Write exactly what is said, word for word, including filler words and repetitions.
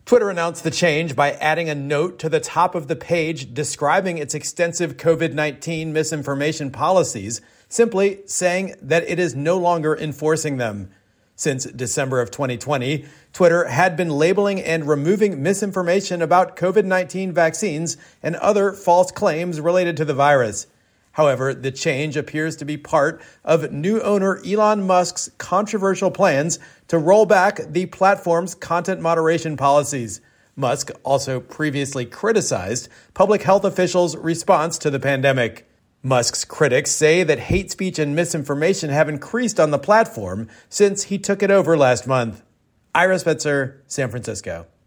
Twitter announced the change by adding a note to the top of the page describing its extensive covid nineteen misinformation policies, simply saying that it is no longer enforcing them. Since December of twenty twenty, Twitter had been labeling and removing misinformation about covid nineteen vaccines and other false claims related to the virus. However, the change appears to be part of new owner Elon Musk's controversial plans to roll back the platform's content moderation policies. Musk also previously criticized public health officials' response to the pandemic. Musk's critics say that hate speech and misinformation have increased on the platform since he took it over last month. Ira Spitzer, San Francisco.